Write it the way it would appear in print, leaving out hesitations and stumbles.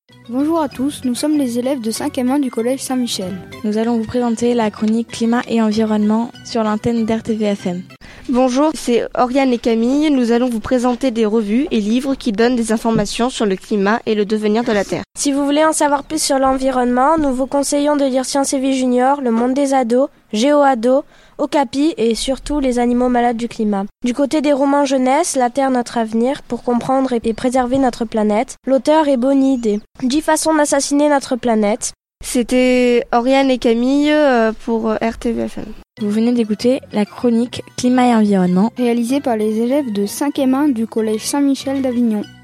Bonjour à tous, nous sommes les élèves de 5e 1 du collège Saint-Michel. Nous allons vous présenter la chronique Climat et Environnement sur l'antenne d'RTVFM. Bonjour, c'est Oriane et Camille. Nous allons vous présenter des revues et livres qui donnent des informations sur le climat et le devenir de la Terre. Si vous voulez en savoir plus sur l'environnement, nous vous conseillons de lire Sciences et Vie Junior, Le Monde des ados, Géo-Ado, Okapi et surtout Les animaux malades du climat. Du côté des romans jeunesse, La Terre, notre avenir, pour comprendre et préserver notre planète, l'auteur est Bonnie D. 10 façons d'assassiner notre planète. C'était Oriane et Camille pour RTVFM. Vous venez d'écouter la chronique Climat et Environnement, réalisée par les élèves de 5e 1 du collège Saint-Michel d'Avignon.